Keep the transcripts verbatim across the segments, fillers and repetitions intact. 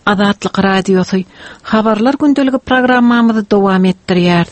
Azatlyk radiosu habarlar gündeligi programmamyzy dowam etdirýär.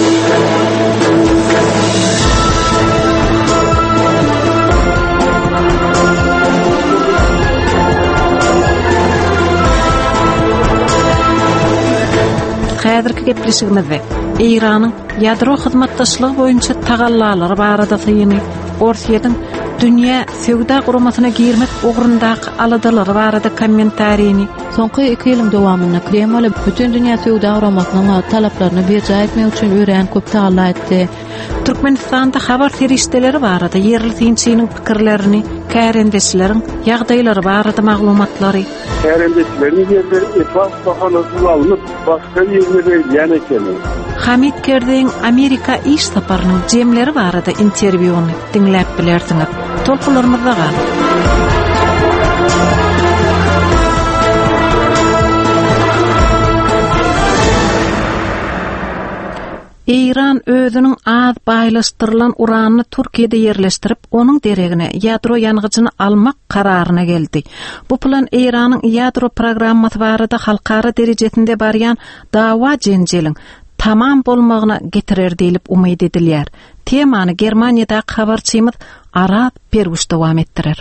Häzirki gepleşigimizde Iranyň ýadro hyzmatdaşlygy boýunça tagallalary barada syny, Orsiýadyň dünýä söwda guramasyna girmek ugrundaky aladalary barada kommentariýini, soňky iki ýylyň dowamyna Kreml bütün dünýä söwda guramasynyň talaplaryny beja etmek üçin öýren köp tagallar etdi. Türkmenistanda habar terişdeleri barada yerli synçynyň pikirlerini, kärendeşleriň ýagdaýlary barada maglumatlary, kärendeşleriň ýerleri etwas bahanasyz alınıp başga ýerlere ýanekeni. Hamid Kerdeň Amerika iş saparynyň jemleri barada interwýuny dinläp bilersiňiz. Tolkularymyzda gal. İran özünün az baylaştırılan uranyny Türkiýede yerleştirip, onuň deregine ýadro ýangyjyny almak kararyna geldi. Bu plan İranyň ýadro programmasy barada halkara derejesinde barýan dawa jenjeliň tamam bolmagyna getirer diýilip umyd edilýär. Temany Germaniýada habarçymyz Arap Perguş dowam etdirer.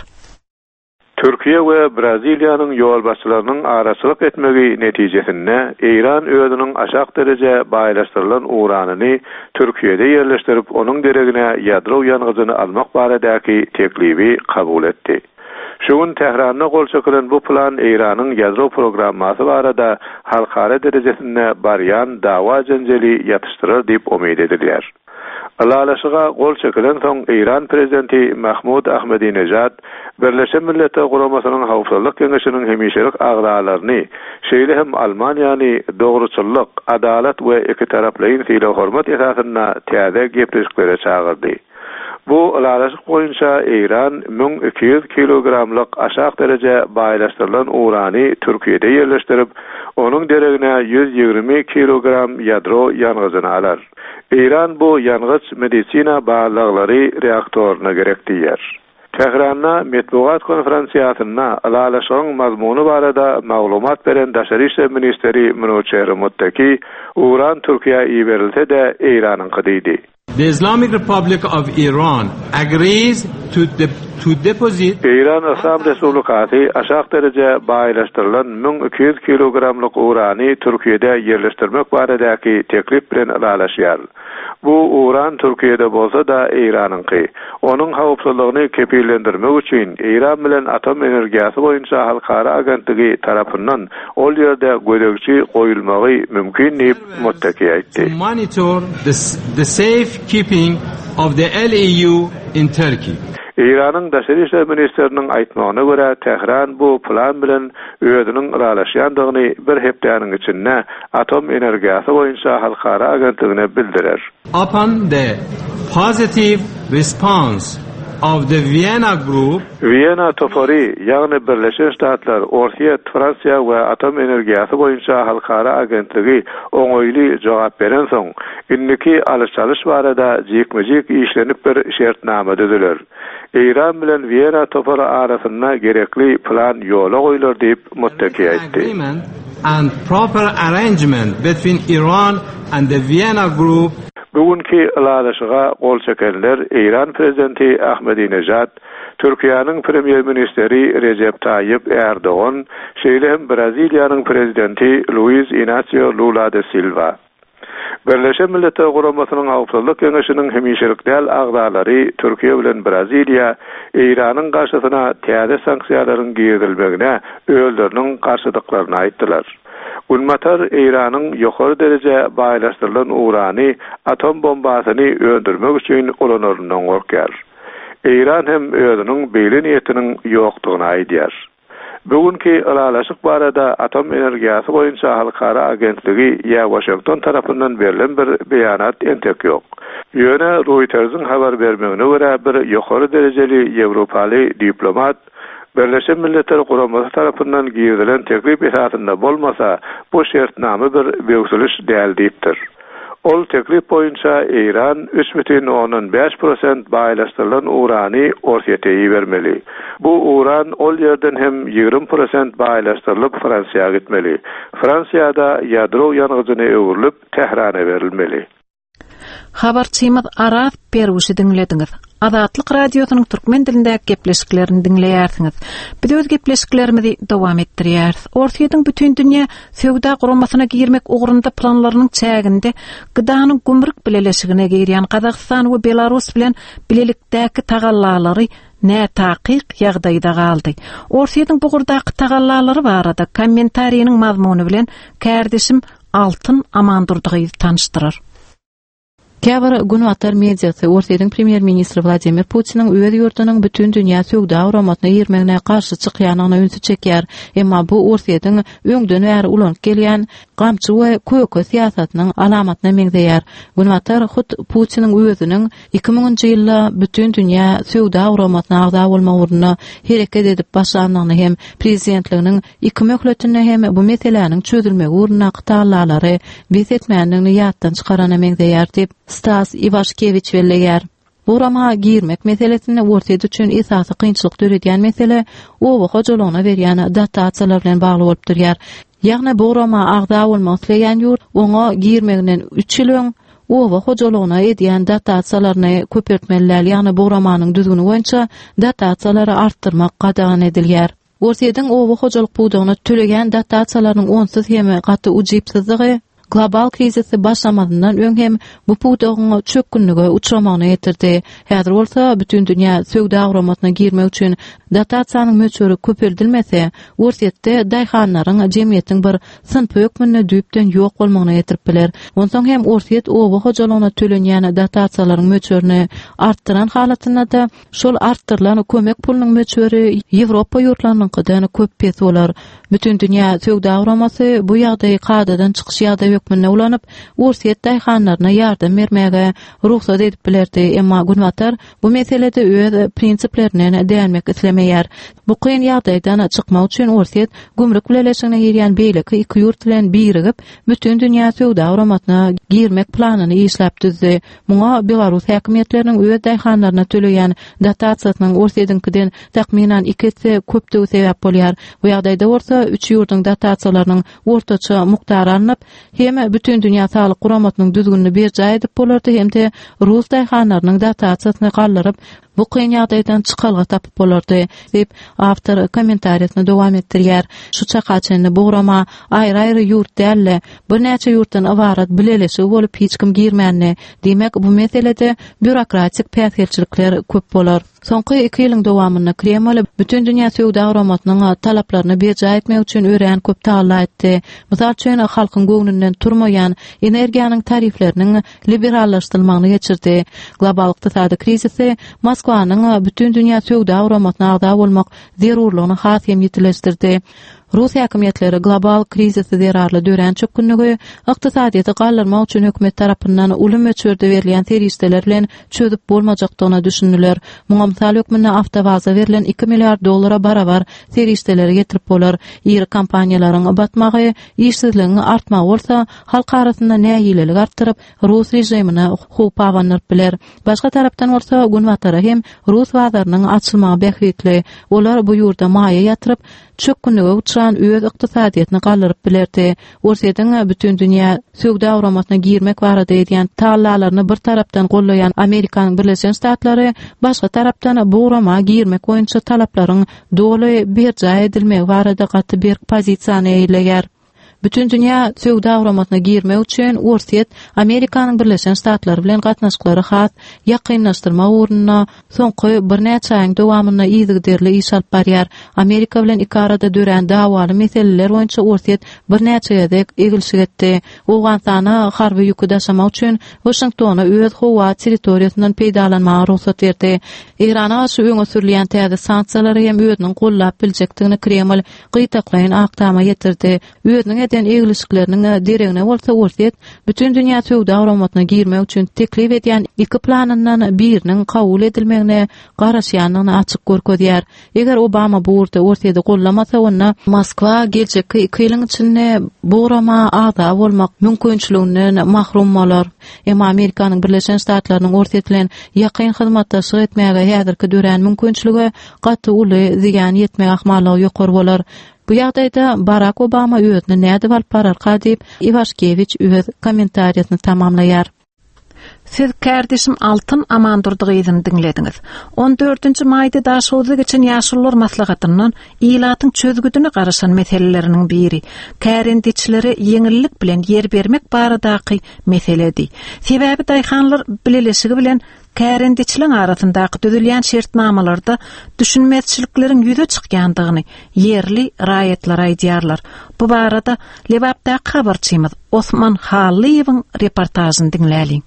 Türkiýe we Braziliýanyň ýolbaşçylarynyň araçylyk etmegi netijesinde İran özüniň aşak derece baýlaşdyrylan uranyny Türkiýede yerleşdirip, onuň deregine ýadro ýangyjyny almak baradaky teklibi kabul etdi. Şuň Tehranda gol çekilen bu plan İranyň ýadro programmasy barada halkara derejesinde barýan dawa jenjeli ýatyşdyrar diýip umyd edilýär. Alalaşyga gol çekilen soň İran prezidenti Mahmud Ahmadinejad Birleşen Milletler Guramasynyň Hawpsuzlyk Keňeşiniň hemişelik agdalaryny, şeýle hem Almaniýany dogruçylyk, adalet we iki taraplyň tile hormat esasyna täze gepleşiklere çağırdy. Bu alalaşyk boýunça İran ming iki ýüz kilogramlyk aşak derece baýlaşdyrylan urany Türkiýede yerleşdirip, onuň deregine ýüz ýigirme kilogram ýadro ýangyjyny alar. İran bu ýangyç medisina bağlaglary reaktoryna gerek diýer. Tehranda metbuat konferensiýasyna alalaşygyň mazmuny barada maglumat beren Daşary işler ministeri Münawwer Muttaki uran Türkiýe iberilse-de İranyňky diýdi. The Islamic Republic of Iran agrees to de to deposit İran Islam Respublikasy aşak derece baýlaşdyrylan ming iki ýüz kilogramlyk urany Türkiýede yerleşdirmek baradaky teklip bilen alalaşýar. Bu uran Türkiýede bolsa da İranyňky. Onuň hawpsuzlygyny kepillendirmek üçin İran bilen atom energiýasy boýunça halkara agentligi tarapyndan ol ýerde gödekçi goýulmagy mümkin diýip Muttaki aýtdy. Monitor the, the safe keeping of the L E U in Turkey. İranyň Daşary işler ministeriniň aýtmagyna görä, Tehran bu plan bilen özüniň aralaşýandygyny bir hepdeniň içinde atom energiýasy boýunça halkara agentligine bildirer. Upon the positive response of the Vienna Group, Vienna topary, ýagny Birleşen Ştatlar, Orsiýa, Fransiýa we atom energiýasy boýunça halkara agentligi oňoýly jogap beren soň, indiki alış-çalyş barada jekmejek işlenip bir şertnama düzüler. İran bilen Vienna topary arasyna gerekli plan ýola goýular diýip Muttaki aýtdy. And proper arrangement between Iran and the Vienna Group. Bugünkü alalaşyga gol çekenler İran prezidenti Ahmadinejad, Türkiýanyň premier ministeri Recep Tayyip Erdoğan, şeýle hem Braziliýanyň prezidenti Luiz Inácio Lula da Silva. Birleşen Milletler Guramasynyň Hawpsuzlyk Keňeşiniň hemişelik däl agdalary Türkiýe bilen Braziliýa İranyň garşysyna täze sanksiýalaryň giýirilmegine öýleriniň garşydyklaryny aýtdylar. Ulmatar İranyň ýokary derece baýlaşdyrylan urany atom bombasyny öndürmek üçin ulanaryndan gorkýar. İran hem özüniň beýle niýetiniň ýokdugyny aýdýar. Bugünkü alalaşyk barada atom energiýasy boýunça halkara agentligi ýa Washington tarapyndan berilen bir beýanat entek ýok. Ýöne Reuters'ın habar bermegine görä bir ýokary derejeli Ýewropaly diplomat Birleşen Milletler Guramasy tarapyndan giýilen teklip esasında bolmasa bu şertname bir beýseliş däl diýipdir. Ol teklip boýunça Iran üç бүтүн onuň beş prosent baýlaşdyrylan urany ortaýa bermeli. Bu uran ol ýerden hem ýigrim prosent baýlaşdyrylyp Fransiýaga gitmeli. Fransiyada ýadro ýanygyny öwürlüp Tehrana berilmeli. Habarçymyz Aras Perwişi dinlediňiz. Azatlyk radiosynyň türkmen dilindäki gepleşiklerini dinleýärsiňiz. Biz öz gepleşiklerimizi dowam etdirýäris. Ortaýadyň bütün dünýä söwda guramasyna girmek ugrunda planlarynyň çäginde gydanyň gümrük bileleşigine girýän Gazagystan we Belarus bilen bilelikdäki tagallalary nä taqiq ýagdaýda galdy. Ortaýadyň bu gurdaky tagallalary barada kommentariýanyň mazmuny bilen kärdeşim Altyn Amandurdygy tanışdyrar. Käbir Gunwatar mediýasy Ortaýadyň premier ministri Vladimir Putiniň öz ýurdunyň bütün dünýä söwda guramasyna girmegine garşy çykýanyna ünsü çekýär. Emma bu Ortaýadyň öňden bäri ulanyp gelýän gamçy we köke siýasatynyň alamatyna meňzeýär. Gunwatar hut Putiniň özüniň iki miňinji ýylda bütün dünýä söwda guramasyna agda bolmagyny hereket edip başlandygyny hem prezidentliginiň iki möhletine hem bu meseleniň çözülmegi ugruna gıtalary biz etmändigini ýatdan çykarana meňzeýär diýip Stas Ivashkevich belleýär. Gurama girmek meselesini ortaýa üçin esasy kynçylyk döredýän mesele owa hojulugyna berýän datatsiýalar bilen bagly bolup durýar. Ýagny gurama agda bolmak isleýän ýurt oňa girmeginden üç ýyl öň owa hojulugyna edýän datatsiýalaryny köpertmeliler, ýagny guramanyň düzgüni boýunça datatsiýalary artdyrmak gadagan edilýär. Ortaýadyň owa hojulyk buýdugyny tölegän datatsiýalarynyň onsuz hem gaty ujypsyzlygy global krizisi başlamadından öň hem bu puýdugyň çökkünlüge uçramagyna getirdi. Häzir bolsa bütün dünýä söwda guramasyna girmek üçin datatsiýanyň möçüri köpeldilmese, Ortaýatda daýhanlaryň jemgyýetiň bir sınpy hökmüne düýpden ýok bolmagyna getirip biler. Onsoň hem Ortaýat owa hojalygyna tölenýän datatsiýalaryň möçürini artdyran halatyna da şol artdyrylan kömek pulunyň möçüri Ýewropa ýurtlarynyňkydan köp pes bolar. Bütün dünýä söwda guramasy bu ýagdaýy kadadan çykyş ýagdaýy hökmüne ulanyp Ortaýat daýhanlaryna ýardam bermäge ruhsat edip bilerdi. Emma Gunwatar bu meselede öz prinsiplerine däýmek islemeýär. Bu kyn ýagdaýdan çykmak üçin Ortaýat gümrük bileleşigine girýän beýleki iki ýurt bilen birigip bütün dünýä söwda guramasyna girmek planyny işläp düzdi. Muňa Belarus häkimetleriniň öz daýhanlaryna töleýän datatsiýasynyň Ortaýadynkiden takminan ikisi köpdigi sebäp bolýar. Bu ýagdaýda bolsa üç ýurduň datatsiýalarynyň ortaça muktary alınıp hem bütün dünýä saglyk guramasynyň düzgünini berjä edip bolardy hem de Rus daýhanlarynyň datatsiýasyny gallaryp bu kyn ýagdaýdan çykalga tapyp bolardy diýip awtor kommentariýasyny dowam etdirýär. Şu çakaçyny bugrama aýry-aýry ýurt dälle, bir näçe ýurtdan awarat bileleşi bolup hiç kim girmänni. Demek bu meselede bürokratik päsgelçilikler köp bolar. Soňky iki ýylyň dowamyny Kreml bütün dünýä söwda guramasynyň talaplaryny berjä etmek üçin ören köp taýla etdi. Mysal üçin halkyň göwnünden turmaýan energiýanyň tarifleriniň liberallaşdyrylmagyny geçirdi. Global ykdysady krizisi Moskwanyň bütün dünýä söwda guramasyna agda bolmak zerurlygyny hasym ýetileşdirdi. Rus häkimetleri global krizisi zerarly dören çökkünlügi ykdysadyýaty gallarmak üçin hökümet tarapyndan ulum möçürde berilýän terişdeler bilen çözüp bolmajakdygyna düşündiler. Muňa misal hökümine awtawaza berilen iki milliard dollara barabar terişdeleri getirip bolar. Ýeri kompaniýalaryň batmagy, işsizligiň artmagy bolsa, halk arasynda näýilelik artdyryp Rus rejimine hup awandyryp biler. Başga tarapdan bolsa Gunwatara hem Rus bazarynyň açylmagy bähitli. Olar bu ýurda maýa ýatyryp çökkünlüge uçran öz ykdysadyýatyny gallaryp bilerdi. Ortaýadyň bütün dünýä söwda guramasyna girmek barada edýän taýlalaryny bir tarapdan gollaýan Amerikanyň Birleşen Ştatlary, başga tarapdan bu gurama girmek boýunça talaplaryň doly berjä edilmegi barada gaty bir pozisiýany eýleýär. Bütün dünýä söwda guramasyna girmek üçin Ortaýat Amerikanyň Birleşen Ştatlary bilen gatnaşyklary has ýakynlaşdyrma ugruna soňky bir näçe aýyň dowamyna ýygyderli iş alyp barýar. Amerika bilen iki arada dören dawaly meseleler boýunça Ortaýat bir näçe ýerdek egilşik etdi. Owgantana harby ýükü daşamak üçin Washingtona öz howa territoriýasyndan peýdalanmagy ruhsat berdi. Irana garşy öňe sürilýän täze sanksiýalary hem özüniň gollap biljekdigini Kreml gytaklaýan aktama ýetirdi. Özüniň edýän egilişikleriniň diregine bolsa Ortiýet bütün dünýä töwde awramatyna girmek üçin teklip edýän iki planyndan biriniň kabul edilmegine garaşýanyny açyk görkezýär. Eger Obama bu urda Ortiýety gollamasa, onda Moskwa geljekki iki ýylyň içinde bugrama agda bolmak mümkinçiliginden mahrum bolar. Emma Amerikanyň Birleşen Ştatlarynyň Ortiýet bilen ýakyn hyzmatdaşlyk etmäge häzirki dören mümkinçiligi gaty uly ziyan ýetmek ahmalygy ýokary bolar. Bu ýagdaýda Barack Obama öýütni näde alyp bararka diýip Ivashkevich öz kommentariýasyny tamamlaýar. Siz kardeşim Altın Amandurdygyny dinlediňiz. on dördünçi maýda daşawdy geçen ýaşullar maslahatynyň ilatyň çözgüdüni garaşan meseleleriniň biri kärendiçilere ýeňillik bilen ýer bermek baradaky meseledi. Sebäbi daýhanlar bilelesigi bilen kärendiçiliň arasyndaky düzülýän şertnamalarda düşünmezçilikleriň ýüze çykýandygyny yerli raýatlar aýdýarlar. Bu barada Lewapda habarçymyz Osman Halliýewiň reportażyny dinläliň.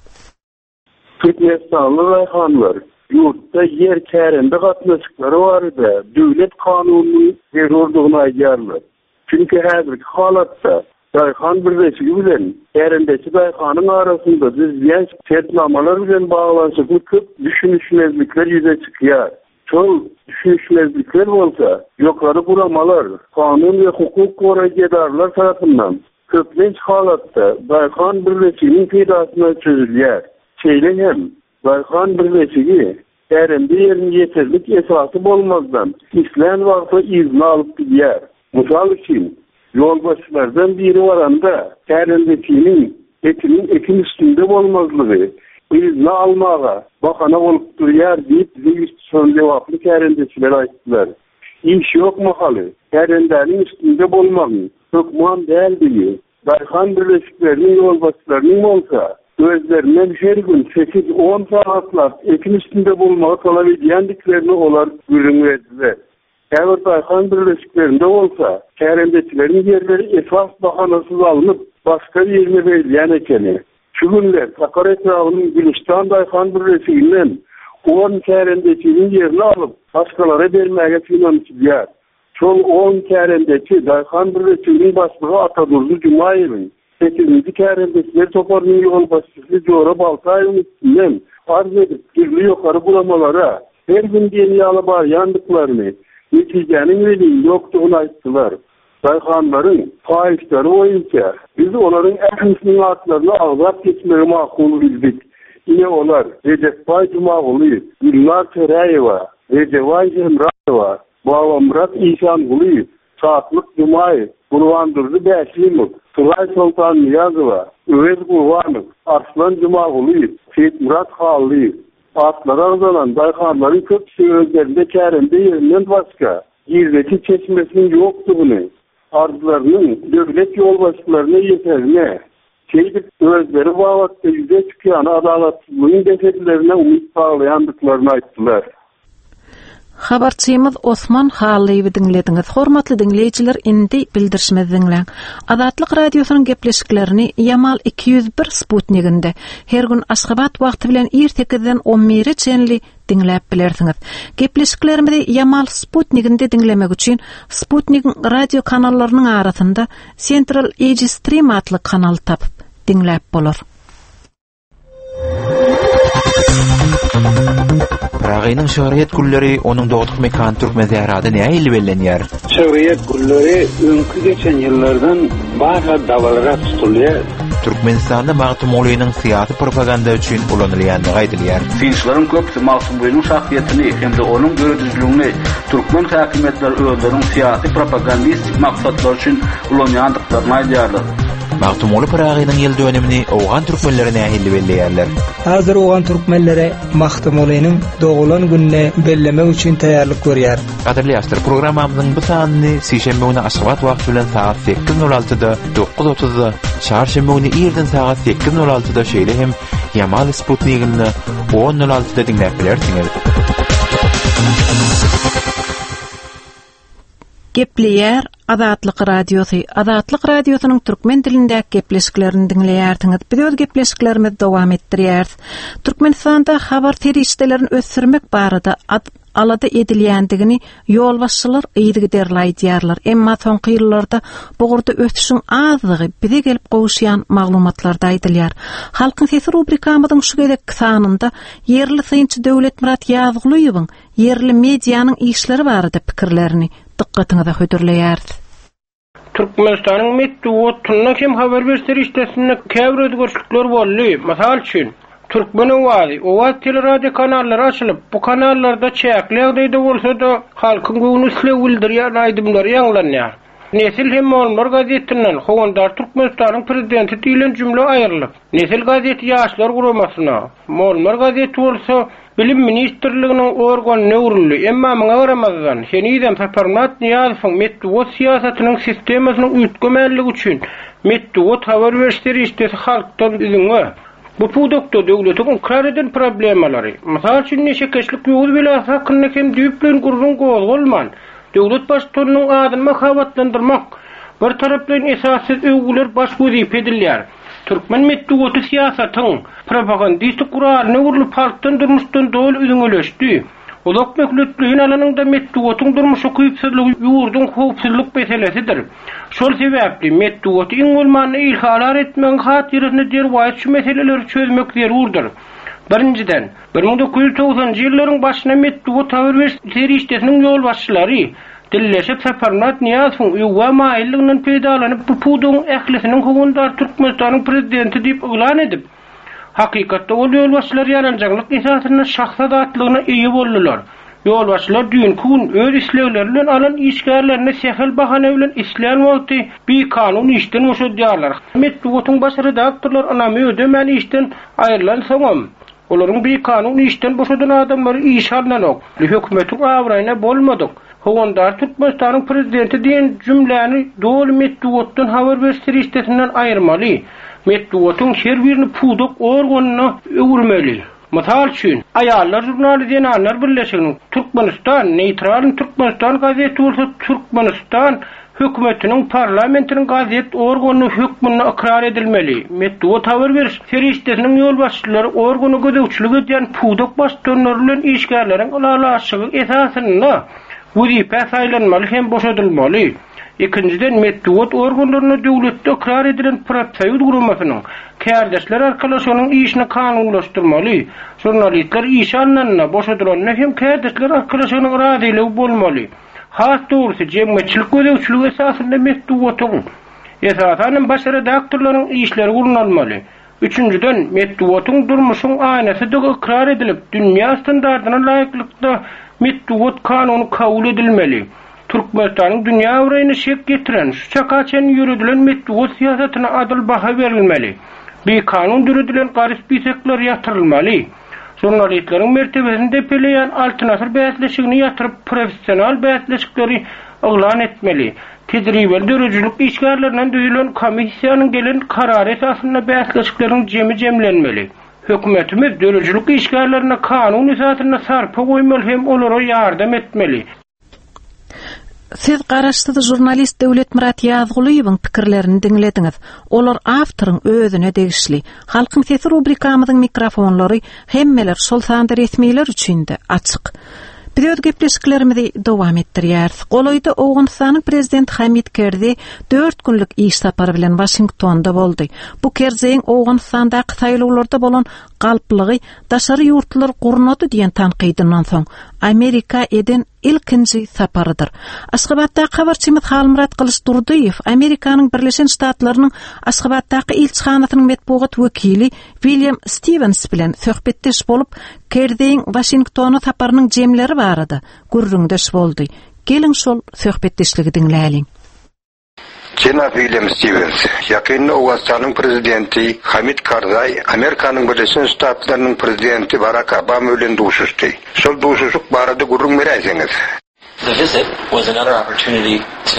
Türkmenistanlı rayhanlar yurtta yer kärende gatnaşyklary barada döwlet kanunyny zerurdygyny aýdýarlar. Çünki häzirki halatda rayhan birleşigi bilen kärendeki rayhanyň arasynda düzülýän şertnamalar bilen baglanşykly köp düşünüşmezlikler ýüze çykýar. Şol düşünüşmezlikler bolsa ýokary guramalar, kanun we hukuk goraýjydarlar tarapyndan köplenç halatda rayhan birleşiginiň peýdasyna çözülýär. Şeýle hem rayhan birleşigi kärende ýerini ýeterlik esasy bolmazdan islen wagtda izni alyp gidýär. Mysal üçin ýolbaşçylardan biri baranda kärendekiniň etiniň ekin üstünde bolmazlygy izni almaga bahana bolup durýar diýip zigişçiň jogaply kärendeçiler aýtdylar. İş ýokmy haly? Kärendäniň üstünde bolmagy hökman däldi. Rayhan birleşikleriniň ýolbaşçylarynyň bolsa özlerinden her gün sekiz on saatlar ekin üstünde bulmağı talep edýändiklerini olar görüňberdiler. Eger rayhan birleşiklerinde olsa, kärendeçilerin yerleri esas bahanasız alınıp başka yerine verilýän ekeni. Şu günler Sakar etrawynyň Gülistan rayhan birleşiginden on kärendeçiniň yerini alıp başkalara bermäge finansiýar. Şol on kärendeçi rayhan birleşiginiň başlygy Atadurdy Jumaýewiň sekizinci kärendeçiler toparlyň ýolbaşçysy Jora Baltaýewiň üstünden arz edip girli ýokary bulamalara her gün diýeni alyp barýandyklaryny, netijäniň welin ýokdugyny aýtdylar. Rayhanlaryň faýyzlary boýunça biz olaryň ählisiniň atlaryny agzap geçmegi makul bildik. Ine olar Recepbay Jumaguly, Gülnar Töreýewa, Recebay Jemraýewa, Bawamrat İşanguly, Saatlyk Jumaý, Gurwandurdy Bäşimow, Tulay Sultan Niyazowa, Öwez Gurwanow, Arslan Jumaguly, Seyit Murat Hally, atlara azalan daýhanlaryň köpsi özlerinde kärende ýerinden başga ýerdeki çeşmesiniň ýokdugyny, arzularının dövlet ýolbaşçylaryna ýeterine, şeýdip özleri wagtda ýüze çykýan adalatsızlygyň defetlerine umyt baglaýandyklaryny aýtdylar. Habarçymyz Osman Halliýewi dinlediňiz. Hormatly dinleýijiler, indi bildirişimiz dinleň. Azatlyk radiosynyň gepleşiklerini Yamal iki yüz bir Sputniginde her gün Aşgabat wagty bilen ertekden on biri çenli dinläp bilersiňiz. Gepleşiklerimizi Yamal Sputniginde dinlemek üçin Sputnik radio kanallarynyň arasynda Central Asia Stream atly kanal tapyp dinläp bolar. Pragynyň şöhret gulleri onuň dogduk mekan türkmen zährada näme ilbelenýär? Şöhret gulleri öňkü geçen ýyllardan baýa dawalara tutulýar. Türkmenistanda Magtum Olynyň syýasy propaganda üçin ulanylýandygy aýdylýar. Finçlaryň köpsi Magtum Olynyň şahsiýetini hemde onuň görüdüzligini türkmen häkimetleri özleriň syýasy propagandistik maksatlar üçin ulanýandyklaryny aýdýarlar. Magtum Oly Pragynyň ýyl dönemini owgan türkmenlerine ilbelenýärler. Hazır owgan türkmenlere Magtum Olynyň dogulan gününe bellemek üçin taýýarlyk görýär. Gaderli ýaşlar, programmamyzyň bu sanyny sişembe güni Aşgabat wagty bilen saat sekiz nol altyda, dokuz otuzda, çarşembe güni ýerden saat sekiz nol altyda şeýle hem Yamal Sputnigini on nol altyda dinläp bilersiňiz. Gepleýär Azatlyk radiosu. Azatlyk radiosynyň türkmen dilindäki gepleşiklerini dinleýärsiňiz. Biz öz gepleşiklerimizi dowam etdirýäris. Türkmenistanda habar terişdelerini ösürmek barada alada edilýändigini ýolbaşçylar ýygy derlaýdýarlar. Emma soňky ýyllarda bugurda ötüşiň azlygy bize gelip gowuşýan maglumatlarda aýdylýar. Halkyň sesi rubrikamyzyň şu gedek sanynda yerli synçy Döwlet Murat Ýazgylyýewiň yerli mediýanyň işleri barada pikirlerini dikkatiňize höderleýär. Türkmenistanyň medeniýetine kim habar berser işdesinde käbir özgörçlükler boldy. Masal üçin Türkmen owazy, owaz teleradio kanallary açylyp, bu kanallarda çäklegde bolsa-da halkyň göwnüsle bildirýän aýdymlar ýanglanýar. Nesil hem Molnar gazetinden Howandar Türkmenistanyň prezidenti diýilen jümle aýrylyp, Nesil gazeti ýaşlar guramasyna, Molnar gazeti bolsa Bilim Ministrliginiň organyna uruly. Emma maňa garamazdan Senidem Saparmat Niýazowyň medeniýet siýasatynyň sistemasynyň üýtgemänligi üçin medeniýet habar berişleri işdesi halkdan iziňe. Bu pudokda döwletiň ikrar eden problemalary, mysal üçin neşe keşlik ýoğuz belä hakkynda hem düýplen gurrun gowulman, döwlet başçylarynyň adyny makabatlandyrmak, bir tarapdan esassız öwgüler baş gözüp edilýär. Türkmen medeniýeti siýasatyň propagandistik guralyny urulyp halkdan durmuşdan dol üýüňeleşdi. Ulak möhletliğin alanında medeniýetiň durmuşy kyýpsizligi ýurdun howpsuzlyk meselesidir. Şol sebäpli medeniýeti iň bolmany ilhalar etmek hatyryny derwaýat şu meseleleri çözmek zerurdur. Birinciden, bir ming dokuz ýüz togsanjy ýyllaryň başyna medeniýet habar berişleri işdesiniň ýol başçylary dilleşip Saparmat Niýazowyň ýuwa maýyllygynyň peýdalanyp bu puduň ählisiniň Howandar Türkmenistanyň prezidenti diýip oglan edip, hakykatda ol ýolbaşçylar ýaranjaglyk esasyna şahsat atlygyna eýe boldylar. Ýolbaşçylar düýünki gün öz islegleri bilen alan işgärlerine sehel bahane bilen isleýän wagty bir kanun işden boşadýarlar. Medeniýetiň baş redaktorlar anamy ödemän işden aýrylan soňam, olaryň bir kanun işden boşadan adamlary iş alnanok. Hökümetiň awraýyna bolmadyk. Howandar Türkmenistanyň prezidenti diýen jümläni dol medeniýetden habar berişleri işdesinden aýyrmaly. Medeniýetiň her birini pudok organyna öwürmeli. Mysal üçin, aýallar jurnaly diýenler birleşiginiň Türkmenistan, Neytral Türkmenistan gazeti bolsa Türkmenistan hökümetiniň parlamentiniň gazet organyny hökmüne ikrar edilmeli. Medeniýet habar beriş serişdesiniň ýolbaşçylary organy gödäwçilik edýän pudok başçylary bilen işgärleriň alalaşygy esasyna wüzipe saýlanmaly hem boşadylmaly. İkinciden medeniýet organlaryna döwletde ikrar edilen professional guramasynyň kärdeşler arkalaşynyň işini kanunlaşdyrmaly. Jurnalistler iş alnanyna boşadylanyna hem kärdeşler arkalaşynyň razyligi bolmaly. Has dogrusu jemgyçilik gödäwçiligi esasynda medeniýetiň esasanyň baş redaktorlaryň işleri gurulmaly. Üçüncüden medeniýetiň durmuşyň aýnasy da ikrar edilip, dünýä standardyna laýyklykda medeniýet kanuny kabul edilmeli. Türkmenistanyň dünýä awraýyny şek getiren, şu çakaçan ýürüdilen medeniýet siýasatyna adyl baha berilmeli. Bir kanun dürüdilen garyp bisekler ýatyrylmaly. Jurnalistleriň mertebesinde peleýän altynasır bäsleşigini ýatyryp professional bäsleşikleri oglan etmeli. Tedribel dörüjülük işgärlerinden düýülen komissiýanyň gelen karary esasynda bäsleşikleriň jemi jemlenmeli. Hökümetimiz dörüjülük işgärlerine kanun esasyna sarpa goýmaly hem olara ýardam etmeli. Siz garaşdyda jurnalist Döwlet Murat Ýazgylyýewiň pikirlerini diňlediňiz. Olar awtoryň özüne degişli. Halkyň sesi rubrikamyzyň mikrofonlary hemmeler şol sanda resmiler üçin-de açyk. Biz gepleşiklerimizi dowam etdirýäris. Golaýda Owganystanyň prezidenti Hamid Karzai dört günlük iş sapary bilen Washingtonda boldy. Bu Karzaýyň Owganystandaky saýlawlarda bolan galplygy daşary ýurtlar gurnady diýen tanqydynyň soň Amerika eden ilkinji saparydyr. Aşgabatdaky habarçymyz Halmurat Kılıçdarow Amerikanyň Birleşen Ştatlarynyň Aşgabatdaky elçixanasynyň medeniýet wekili William Stevens bilen söhbetdeş bolup Karzaiň Washingtona saparynyň jemleri barada gurrundaş boldy. Gelin şol söhbetdeşligi diňläliň. Jenap William Stevens, yakında Owganystanyň prezidenti Hamid Karzai, Amerikanyň Birleşen Ştatlarynyň prezidenti Barack Obama bilen duşuşdy. Şol duşuşuk barada gurrun berýäňiz. The visit was another opportunity to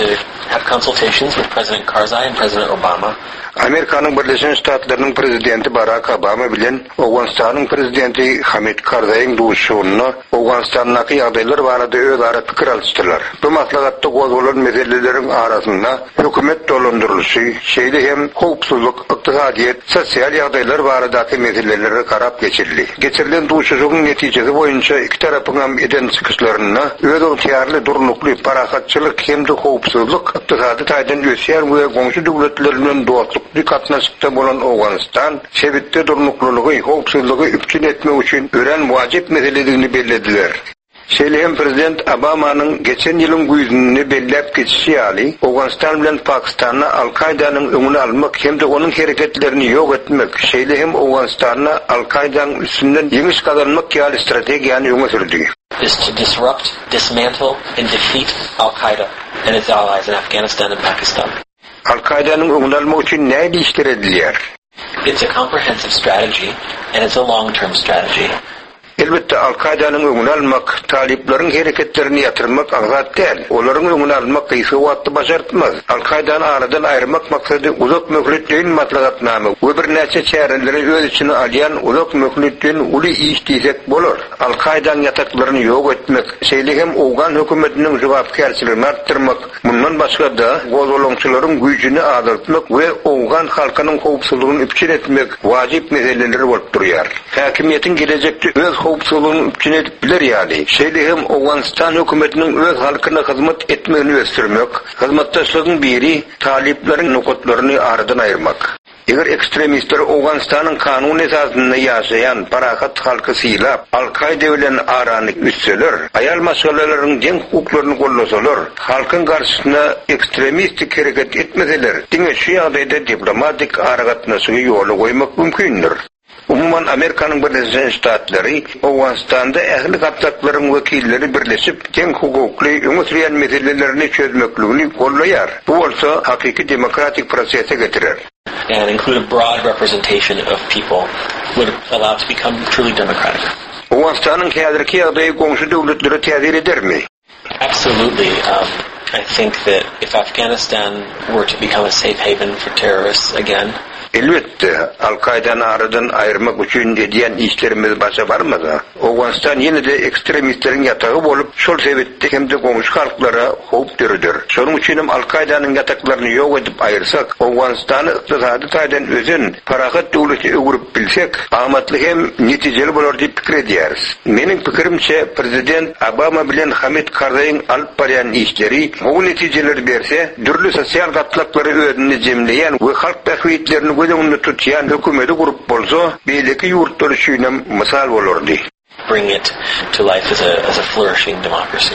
have consultations with President Karzai and President Obama. Amerikanın Birleşen Ştatlarının prezidenti Barack Obama bilen Awganistanın prezidenti Hamid Karzai'nin duşuğuna Awganistan'daki ýagdaýlar barada özara pikir alışdylar. Bu maslahatda gozalan meselelerin arasında hükümet dolandırılışı, şeýle hem howpsuzlyk, ykdysadyet, sosial ýagdaýlar baradaky meseleleri karap geçirildi. Geçirilen duşuğun netijesi boýunça iki tarapyň hem eden çykyşlaryna öz ýarly durnukly parahatçylyk hem de howpsuzlyk, ykdysady taýdan ösýär we goňşy döwletlerden dostluk katnaşykda bolan Awganistan sebitde durnuklygy, howpsuzlygy üpçün etmek üçin ören wajip meseledigini bellädiler. Şeýle prezident Obamanyň geçen ýylyň güýzüni belläp geçişi ýaly Awganistan bilen Pakistana Al-Qaidanyň öňüni almak hem de onuň hereketlerini ýok etmek, şeýle hem Awganistana Al-Qaidanyň üstünden ýeňiş kazanmak ýaly strategiýany öňe sürdi. Is to disrupt, dismantle, and defeat Al-Qaeda and its allies in Afghanistan and Pakistan. Al-Qaidanyň öňüni almak üçin näme işler edilýär? It's a comprehensive strategy and it's a long-term strategy. Elbette Al-Qaidanyň öňüni almak, taliplaryň hereketlerini ýatyrmak aňat däl. Olaryň öňüni almak gyýsy wagtda başartmaz. Al-Qaidany aradan aýrmak maksady uzak möhletliň matlagatnamy we bir näçe çäreleri öz içine alýan uzak möhletliň uly iş diýsek bolar. Al-Qaidanyň ýataklaryny ýok etmek, şeýle hem Awgan hökümetiniň jogapkärçiligini artdyrmak, mundan başga da gozalançylaryň güýjüni azaltmak we Awgan halkynyň howpsuzlygyny üpçün etmek wajip meseleleri bolup durýar. Häkimiýetiň gelejekde öz howpsuzlygyny üpçün edip biler ýaly. Şeýle hem Awganistan hökümetiniň öz halkyna hyzmat etmegini ösdürmek, hyzmatdaşlygyň biri taliplaryň nokatlaryny aradan aýyrmak. Eger ekstremistler Awganistanyň kanun esasynda ýaşaýan parahat halky syýlap, Al-Qaida bilen arany üstseler, aýal masalalaryň deň hukuklaryny gollasalar, halkyň garşysyna ekstremistik hereket etmeseler, diňe şu ýagdaýda diplomatik aragatnaşygy ýoly goýmak mümkindir. Umuman Amerikanyň Birleşen Ştatlary Awganistanda ähli gatnaşyklaryň wekilleri birleşip deň hukukly öňe sürýän meselelerini çözmekligini gollaýar. Bu bolsa hakyky demokratik prosese getirer. And include a broad representation of people would allow to become truly democratic. Awganistanyň häzirki ýagdaýy goňşy döwletlere täzir edermi? Absolutely. Um, I think that if Afghanistan were to become a safe haven for terrorists again, elbette Al-Qaidany aradan aýyrmak üçin edýän işlerimiz başa barmasa, Awganistan ýene de ekstremistleriň ýatagy bolup, şol sebepde hem de goňşy halklara howp döredir. Şonuň üçin hem Al-Qaidanyň ýataklaryny ýok edip aýyrsak, Awganistany ykdysady taýdan özün parahat döwleti öwürüp bilsek, amatly hem netijeli bolar diýip pikir edýäris. Meniň pikirimçe, prezident Obama bilen Hamid Karzai'ň alyp barýan işleri bu netijeleri berse, dürli sosial gatnaşyklary özüne jemleýän we halk tähwitlerini gözüňde tutýan hökümeti gurup bolsa, beýleki ýurtlar üçin mysal bolardy. Bring it to life as a as a flourishing democracy.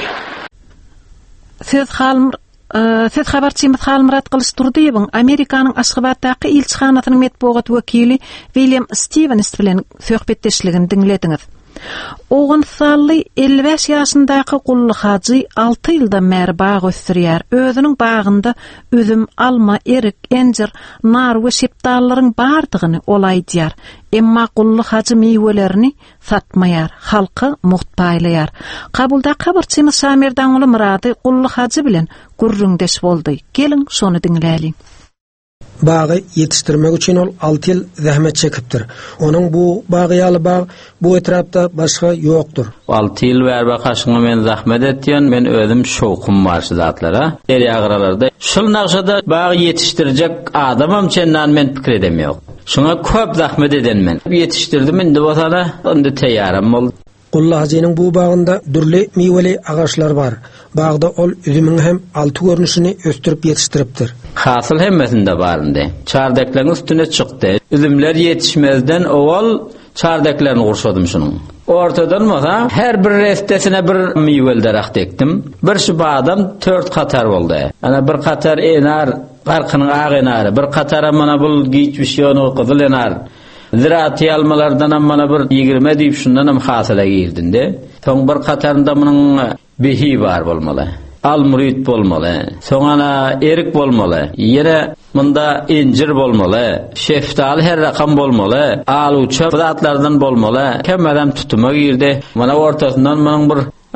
Siz halm siz habarçy Halmrat Kılıçdaroğlu Amerikanyň Aşgabatdaky ilçihanasynyň metbuat wekili William Stevens bilen söhbetdeşligini dinlediňiz. Awganistanly elli beş ýaşyndaky Gully Hacı altı ýyldan bäri bağ ösdürýär. Özüniň bagynda üzüm, alma, erik, encir, nar we şepdallaryň bardygyny olaýdýar. Emma Gully Hacı meýwelerini satmaýar, halky muhtaýlaýar. Kabulda habarçy Samirdan uly Murady Gully Hacı bilen gurrundeş boldy. Gelin şonu dinläýin. Bağı yetiştirmek için ol altı yıl zahmet çekiptir. Onun bu bağı yalı bağ bu etrafta başka yoktur. altı yıl verbe kaşıngı men zahmet etdiyen, men özüm şokum var şu zatlara. Deri ağralarda. Şul naqşada bağı yetiştirecek adamam çendan men pikir edemiyor. Şuna köp zahmet eden men. Yetiştirdim indi botana, onda teyyaram oldu. Gully Hacı'nın bu bağında dürli meyveli ağaçlar var. Bağda ol üzümün hem altı görünüşünü östürüp yetiştiriptir. Hasıl hemmesinde barındı. Çardakların üstüne çıktı. Üzümler yetişmezden oval çardaklarını kurşadım şunun. Ortadan mı her bir restesine bir meyveli darak dektim. Bir şu bağdan dört katar oldu. Yani bir katar enar, qarqının ağ enarı. Bir katara mana bul geçmiş yonu kızıl enar. Ziraati almalardan mana bir yigirme deyip şundan hem hasıla girdinde. Son bir katarında bunun behi var bolmalı. Al murit bolmalı. Soňana erik bolmalı. Yere munda incir bolmalı. Şeftal her rakam bolmalı. Al uçap zatlardan bolmalı. Kemeden tutuma girdi. Mana ortasından bunun bir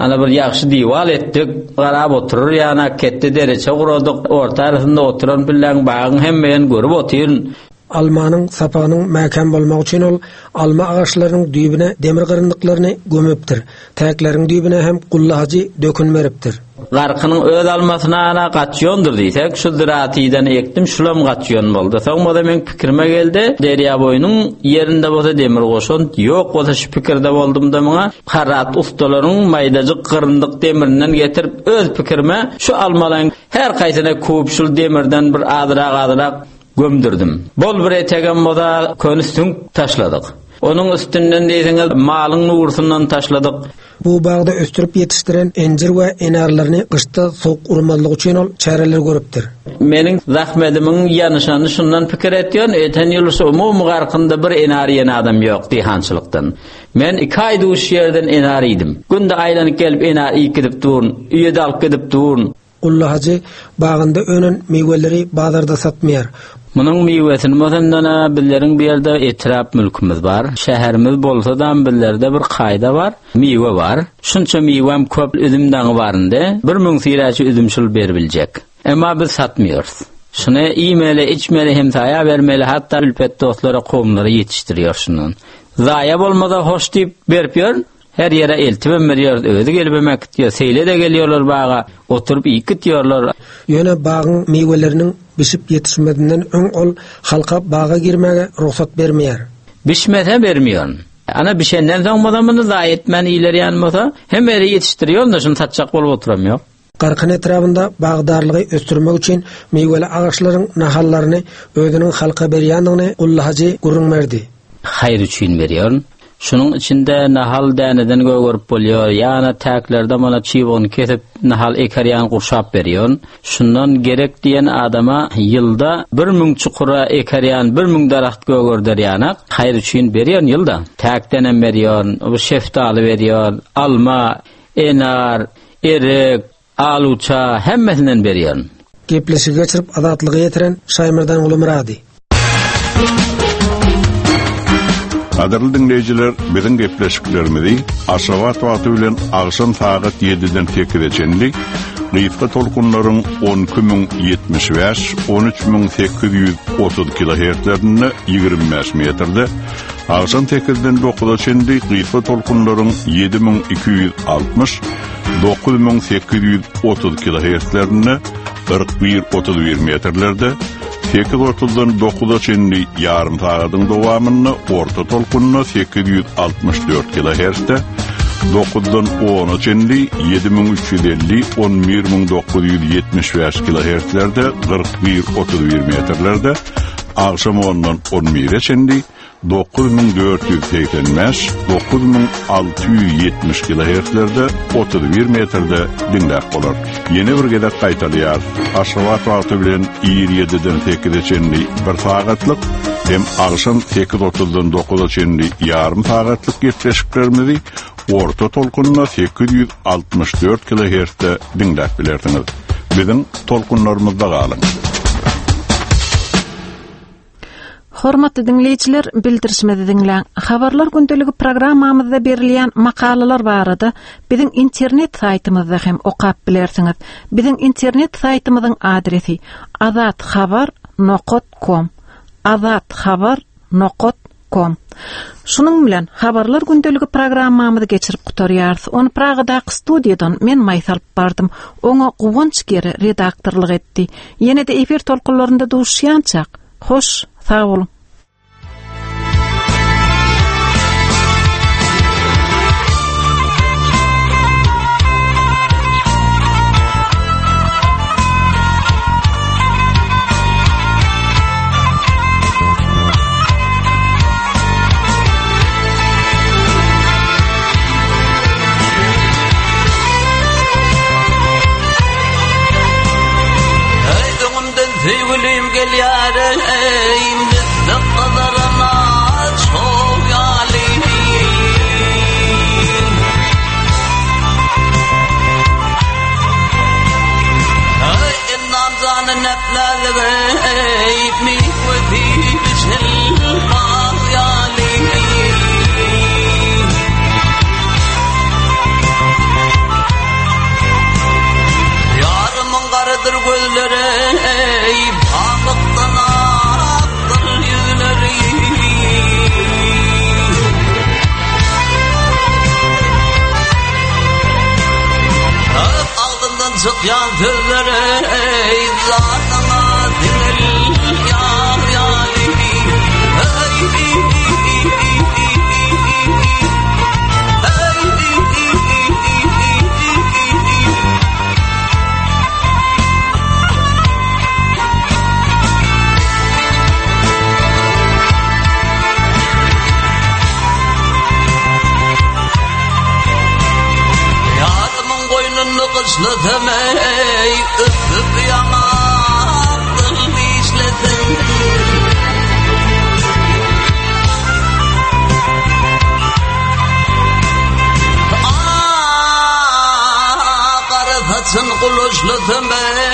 ana bir ýaxşy diwal etdik, garap oturur ýana ketdi derece guradyk, orta arasynda oturan bilen bagyň hemmeýen görüp otyr. Almanyň sapanyň mäkan bolmak üçin ol alma agaçlarynyň düýbüne demir gyryndyklaryny gömüpdir. Täkleriň düýbüne hem gullahagy dökünmeripdir. Garkynyň öz almasyna ana gaçýondur diýsek, şu ziratydan ekdim, şulam gaçýon boldy. Soňmada men pikirime geldi, derýa boýunyň ýerinde bolsa demir goşon, ýok bolsa şu pikirde boldum da muňa harat ustalaryň maýdajyk gyryndyk demirinden getirip öz pikirime şu almalaryň her gaýsyna köp şul demirden bir adyrak-adyrak gömdürdüm. Bol bir etegen moda könüstün taşladık. Onun üstünden diýseňiz malyň nursundan taşladyk. Bu bagda östürüp yetiştiren encir we enarlaryny gışta soğuk urmanlyk üçin ol çareler görüpdir. Meniň zahmetimin ýanyşany şundan pikir etýän, eten ýylsy umumy garkynda bir enar ýene adam ýok diýhançylykdan. Men iki aýda şu ýerden enar idim. Günde aýlanyp gelip enar ýekidip durun, üýede alyp gidip durun. Gullahagy bagynda önen meýweleri bazarda satmaýar. Munyň meýwesini mozandana billeriň bir ýerde etrap mülkimiz bar. Şäherimiz bolsa-da billerde bir gaýda bar, meýwe bar. Şunça meýwem köp üzümden barynda bir müň siraçy üzümçül beribiljek. Emma biz satmýarys. Şuna iýmeli, içmeli hem saýa bermeli, hatda ülpet dostlara, gowmlara ýetişdirýär şundan. Zaýa bolmasa hoş diýip berip ýör. Her yere eltip berýär, özi gelip emek diýär, seýle de gelýärler baga, oturup ýykyp diýerler. Ýöne bagyň meýweleriniň bişip ýetişmedinden öň ol halka baga girmege ruhsat bermeýär. Bişmese bermeýär. Ana bişenden soň madamyny zaýa etmän ileri ýanmasa, hem beri ýetişdirýär da şunu satjak bolup oturamýar. Garkyn etrafynda bagdarlygy östürmek üçin meýweli agaçlaryň nahallaryny özüniň halka berýändigini gullahagy gurunmerdi. Haýr üçin berýär. Şunun içinde nahal däneden görüp bolýar, ýa-na täklerde mana çiwon kesip nahal ekerýän gurşap berýär. Şundan gerek diýen adama ýylda bir müň çukura ekerýän, bir müň daraxt gögörderýän, haýr üçin berýär ýylda. Täkden berýär, bu şeftaly berýär, alma, enar, erik, aluça hemmesinden berýär. Gepleşi geçirip adatlygy ýetiren Şaýmyrdan Ulumrady. Adırlı dinleyiciler, bizim gepleşiklerimizi Aşavat wagty bilen agşam saat ýediden tekireçenlik Gıýfga tolkunlaryň on iki müň ýetmiş beş on üç müň sekiz ýüz otuz kilohertzlerinde ýygrimi beş metrde, agşam sekizden dokuza çenlik gıýfga tolkunlaryň ýedi müň iki ýüz altmış dokuz müň sekiz ýüz otuz kilohertzlerinde kırk bir otuz bir metrlerde, sekiz otuzdan dokuza çenli yarım saatyň dowamyny orta tolkunna sekiz ýüz altmış dört kilohertzde, dokuzdan ona çenli ýedi müň üç ýüz elli on bir müň dokuz ýüz ýetmiş beş kilohertzlerde kırk bir otuz bir metrlerde, agşam ondan on bire çenli dokuz müň dört ýüz seksen beş dokuz müň alty ýüz ýetmiş kilohertzlerde otuz bir metrde dinläp bolar. Ýene bir gedek gaýtalýar. Aşgabat wagty bilen ýediden sekize çenli bir sagatlyk hem agşam sekiz otuzdan dokuza çenli ýarym sagatlyk gepleşiklerimizi orta tolkunna sekiz ýüz altmış dört kilohertzde dinläp bilersiňiz. Biziň tolkunlarymyzda galyň. Hormatly dinleyijiler, bildirişmedi dinleň. Habarlar gündeligi programmamyzda berilýän makalalar barada biziň internet saýtymyzda hem okap bilersiňiz. Biziň internet saýtymyzyň adresi azatxabar nokta com. azatxabar nokta com. Şunun bilen habarlar gündeligi programmamyzy geçirip gutarýarys. Onu Pragada studiýadan men maýsalyp bardym. Oňa gowunç geri redaktorlyk etdi. Ýene de efir tolkunlarynda duşýançak. Hoş, sağ olun. Sevgilim gel yarayım, bizden kadarına çok yalim. Ay inan zanı neflerleyip mi vefil şilmaz yalim. yan sözleri ey zatına dinil ya yani Kızlatamay öpüp yanağını işledin Aaa karatatsın kuluşlatamay